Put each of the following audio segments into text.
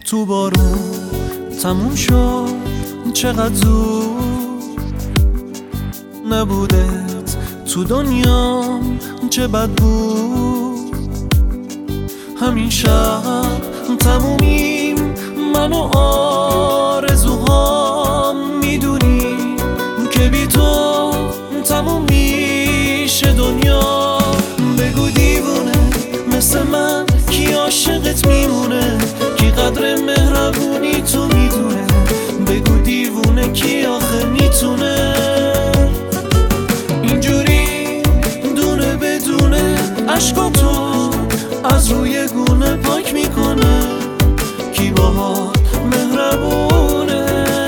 تو بارون تموم شد چقدر زود، نبودت تو دنیام چه بد بود. همین شب تمومیم من و آرزوهام، میدونی که بی تو تموم میشه دنیا. بگو دیوونه مثل من کی عاشقت میمونه، کی قدر مهربونی تو میدونه. بگو دیوونه کی آخه میتونه اینجوری دونه بدونه عشقاتو از روی گونه پاک میکنه. کی باهات مهربونه؟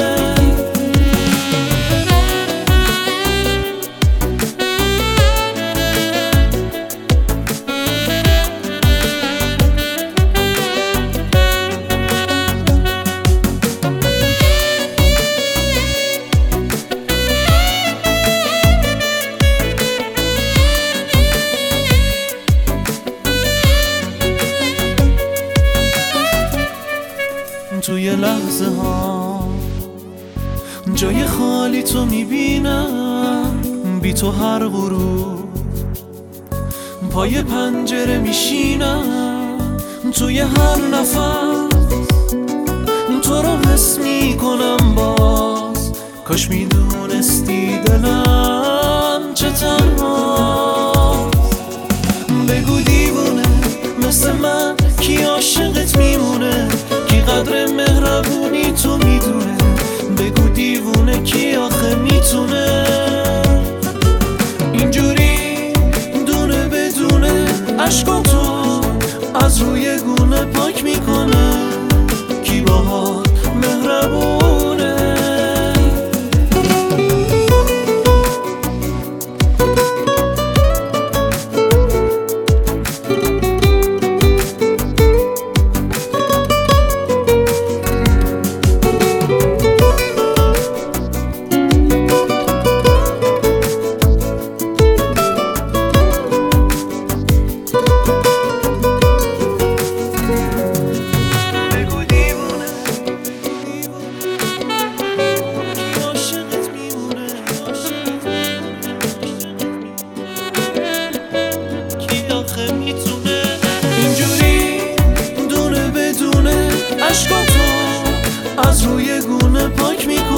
توی لحظه ها جای خالی تو میبینم، بی تو هر غروب پای پنجره میشینم. توی هر نفس تو رو حس میکنم باز، کاش میدونستی دلم چه تنهاست. بگو دیوونه مثل من کی عاشقت میمونه، کی قدر مهربونی تو میدونه. بگو دیوونه کی آخه میتونه اینجوری دونه بدونه عشقاتو از روی گونه پاک میکنه. کی باهات مهربونه؟ اینجوری دونه بدونه عشقاتو از روی گونه پاک میکنه.